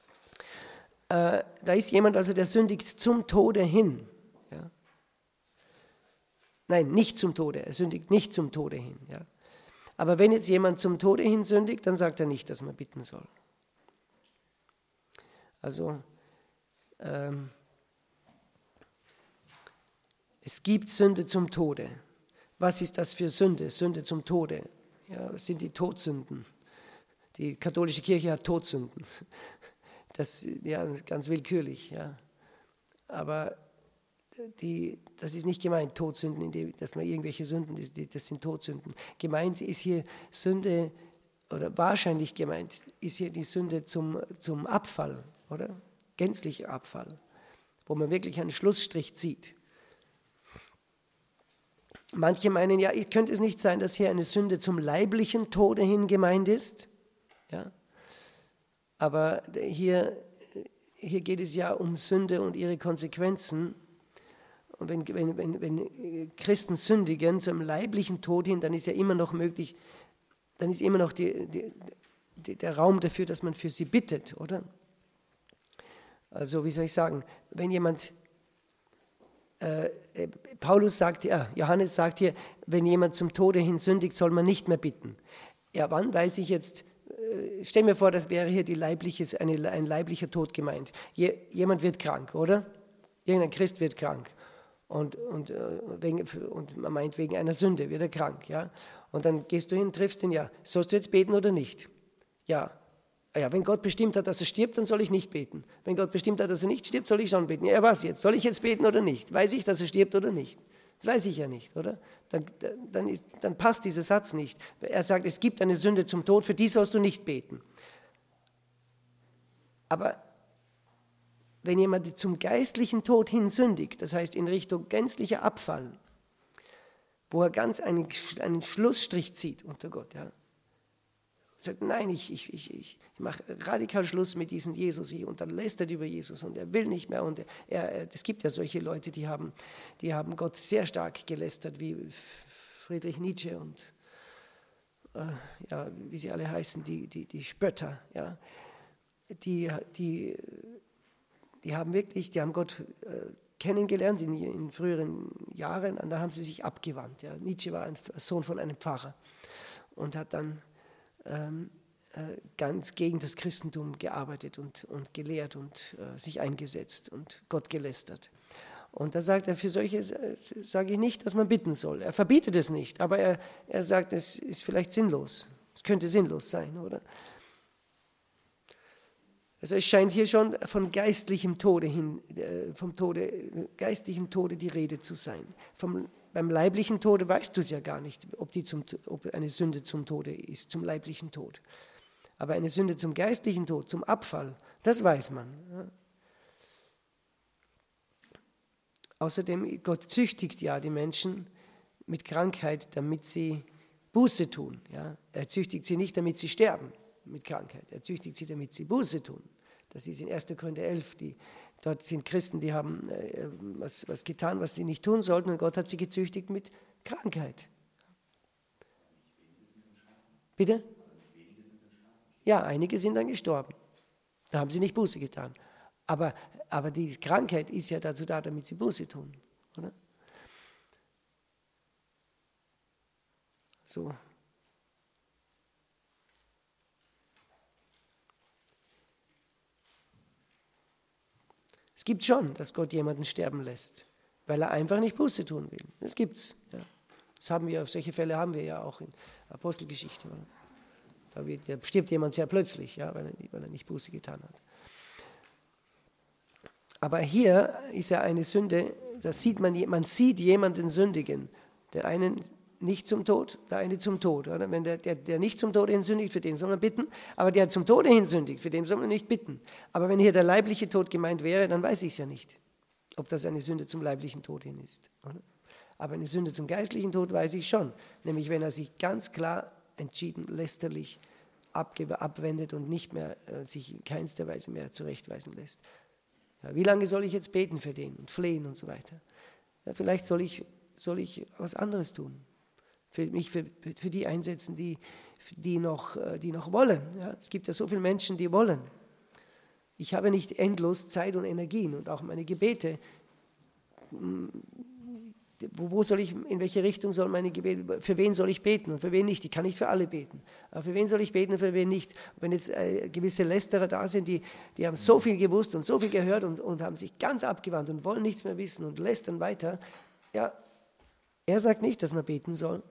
[SPEAKER 1] Da ist jemand, also der sündigt zum Tode hin. Ja. Nein, nicht zum Tode. Er sündigt nicht zum Tode hin. Ja. Aber wenn jetzt jemand zum Tode hin sündigt, dann sagt er nicht, dass man bitten soll. Also, es gibt Sünde zum Tode. Was ist das für Sünde? Sünde zum Tode. Ja, was sind die Todsünden? Die katholische Kirche hat Todsünden. Das ja ganz willkürlich. Ja. Aber das ist nicht gemeint, Todsünden, dass man irgendwelche Sünden, das sind Todsünden. Gemeint ist hier Sünde, oder wahrscheinlich gemeint ist hier die Sünde zum Abfall, oder? Gänzlicher Abfall, wo man wirklich einen Schlussstrich zieht. Manche meinen, ja, könnte es nicht sein, dass hier eine Sünde zum leiblichen Tode hin gemeint ist? Ja. Aber hier geht es ja um Sünde und ihre Konsequenzen. Und wenn Christen sündigen zum leiblichen Tod hin, dann ist ja immer noch möglich, dann ist immer noch der Raum dafür, dass man für sie bittet, oder? Also wie soll ich sagen, wenn jemand, Johannes sagt hier, wenn jemand zum Tode hin sündigt, soll man nicht mehr bitten. Ja, wann weiß ich jetzt, stell mir vor, das wäre hier ein leiblicher Tod gemeint. Jemand wird krank, oder? Irgendein Christ wird krank. Und man meint, wegen einer Sünde wird er krank. Ja? Und dann gehst du hin, triffst ihn, ja, sollst du jetzt beten oder nicht? Ja. Ja, wenn Gott bestimmt hat, dass er stirbt, dann soll ich nicht beten. Wenn Gott bestimmt hat, dass er nicht stirbt, soll ich schon beten. Ja, was jetzt? Soll ich jetzt beten oder nicht? Weiß ich, dass er stirbt oder nicht? Das weiß ich ja nicht, oder? Dann passt dieser Satz nicht. Er sagt, es gibt eine Sünde zum Tod, für die sollst du nicht beten. Aber wenn jemand zum geistlichen Tod hin sündigt, das heißt in Richtung gänzlicher Abfall, wo er ganz einen Schlussstrich zieht unter Gott, ja, sagt, nein, ich mache radikal Schluss mit diesem Jesus hier und dann lästert über Jesus und er will nicht mehr. Und es gibt ja solche Leute, die haben Gott sehr stark gelästert, wie Friedrich Nietzsche und wie sie alle heißen, die Spötter. Ja. Die haben Gott kennengelernt in früheren Jahren und da haben sie sich abgewandt. Ja. Nietzsche war ein Sohn von einem Pfarrer und hat dann ganz gegen das Christentum gearbeitet und gelehrt und sich eingesetzt und Gott gelästert. Und da sagt er, für solche sage ich nicht, dass man bitten soll. Er verbietet es nicht, aber er sagt, es ist vielleicht sinnlos. Es könnte sinnlos sein, oder? Also es scheint hier schon von geistlichem Tode geistlichen Tode die Rede zu sein. Beim leiblichen Tode weißt du es ja gar nicht, ob eine Sünde zum Tode ist, zum leiblichen Tod. Aber eine Sünde zum geistlichen Tod, zum Abfall, das weiß man. Ja. Außerdem, Gott züchtigt ja die Menschen mit Krankheit, damit sie Buße tun. Ja. Er züchtigt sie nicht, damit sie sterben mit Krankheit. Er züchtigt sie, damit sie Buße tun. Das ist in 1. Korinther 11. Dort sind Christen, die haben was getan, was sie nicht tun sollten, und Gott hat sie gezüchtigt mit Krankheit. Bitte? Ja, einige sind dann gestorben. Da haben sie nicht Buße getan. Aber die Krankheit ist ja dazu da, damit sie Buße tun. Oder? So. Es gibt schon, dass Gott jemanden sterben lässt, weil er einfach nicht Buße tun will. Das gibt's. Ja. Solche Fälle haben wir ja auch in Apostelgeschichte. Oder? Da stirbt jemand sehr plötzlich, ja, weil er nicht Buße getan hat. Aber hier ist ja eine Sünde, man sieht jemanden sündigen. Der eine nicht zum Tod, der eine zum Tod. Oder? Wenn der nicht zum Tode hin sündigt, für den soll man bitten, aber der zum Tode hin sündigt, für den soll man nicht bitten. Aber wenn hier der leibliche Tod gemeint wäre, dann weiß ich es ja nicht, ob das eine Sünde zum leiblichen Tod hin ist. Oder? Aber eine Sünde zum geistlichen Tod weiß ich schon, nämlich wenn er sich ganz klar entschieden lästerlich abwendet und nicht mehr sich in keinster Weise mehr zurechtweisen lässt. Ja, wie lange soll ich jetzt beten für den und flehen und so weiter? Ja, vielleicht soll ich was anderes tun. Für die einsetzen, die noch wollen. Ja, es gibt ja so viele Menschen, die wollen. Ich habe nicht endlos Zeit und Energien und auch meine Gebete. In welche Richtung soll meine Gebete, für wen soll ich beten und für wen nicht? Ich kann nicht für alle beten. Aber für wen soll ich beten und für wen nicht? Und wenn jetzt gewisse Lästerer da sind, die haben so viel gewusst und so viel gehört und haben sich ganz abgewandt und wollen nichts mehr wissen und lästern weiter, ja, er sagt nicht, dass man beten soll.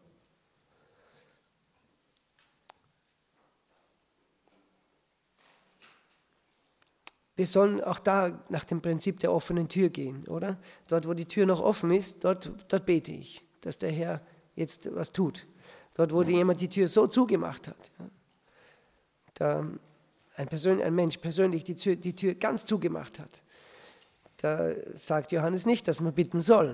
[SPEAKER 1] Wir sollen auch da nach dem Prinzip der offenen Tür gehen, oder? Dort, wo die Tür noch offen ist, dort bete ich, dass der Herr jetzt was tut. Dort, wo jemand die Tür so zugemacht hat, ja, da ein Mensch persönlich die Tür ganz zugemacht hat, da sagt Johannes nicht, dass man bitten soll.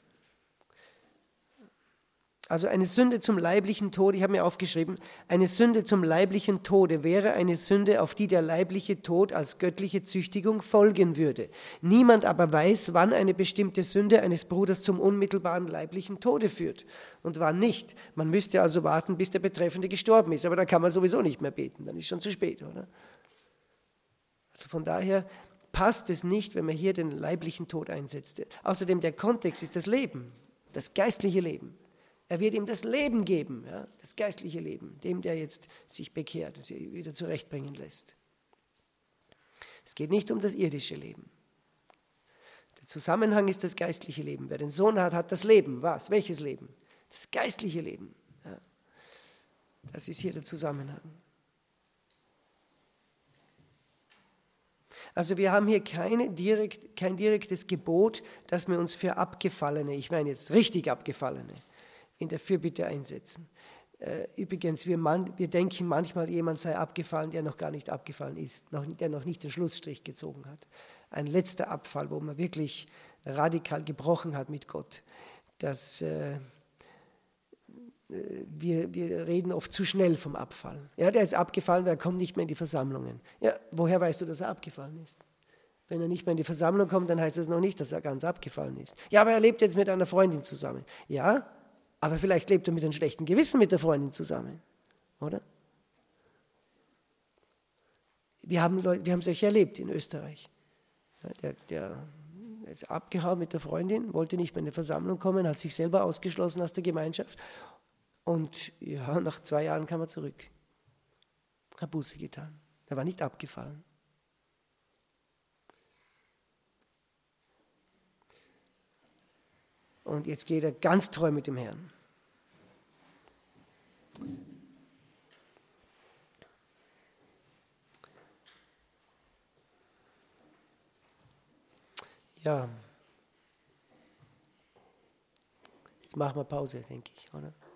[SPEAKER 1] Also eine Sünde zum leiblichen Tode, ich habe mir aufgeschrieben, eine Sünde zum leiblichen Tode wäre eine Sünde, auf die der leibliche Tod als göttliche Züchtigung folgen würde. Niemand aber weiß, wann eine bestimmte Sünde eines Bruders zum unmittelbaren leiblichen Tode führt und wann nicht. Man müsste also warten, bis der Betreffende gestorben ist, aber da kann man sowieso nicht mehr beten, dann ist schon zu spät, oder? Also von daher, passt es nicht, wenn man hier den leiblichen Tod einsetzt. Außerdem der Kontext ist das Leben, das geistliche Leben. Er wird ihm das Leben geben, ja, das geistliche Leben, dem, der jetzt sich bekehrt, sich wieder zurechtbringen lässt. Es geht nicht um das irdische Leben. Der Zusammenhang ist das geistliche Leben. Wer den Sohn hat, hat das Leben. Was? Welches Leben? Das geistliche Leben. Ja. Das ist hier der Zusammenhang. Also wir haben hier kein direktes Gebot, dass wir uns für Abgefallene, ich meine jetzt richtig Abgefallene, in der Fürbitte einsetzen. Übrigens, wir denken manchmal, jemand sei abgefallen, der noch gar nicht abgefallen ist, der noch nicht den Schlussstrich gezogen hat. Ein letzter Abfall, wo man wirklich radikal gebrochen hat mit Gott. Wir reden oft zu schnell vom Abfall. Ja, der ist abgefallen, weil er kommt nicht mehr in die Versammlungen. Ja, woher weißt du, dass er abgefallen ist? Wenn er nicht mehr in die Versammlung kommt, dann heißt das noch nicht, dass er ganz abgefallen ist. Ja, aber er lebt jetzt mit einer Freundin zusammen. Ja, aber vielleicht lebt er mit einem schlechten Gewissen mit der Freundin zusammen, oder? Wir haben solche erlebt in Österreich. Ja, der ist abgehauen mit der Freundin, wollte nicht mehr in die Versammlung kommen, hat sich selber ausgeschlossen aus der Gemeinschaft. Und ja, nach 2 Jahren kam er zurück. Hat Buße getan. Er war nicht abgefallen. Und jetzt geht er ganz treu mit dem Herrn. Ja. Jetzt machen wir Pause, denke ich, oder?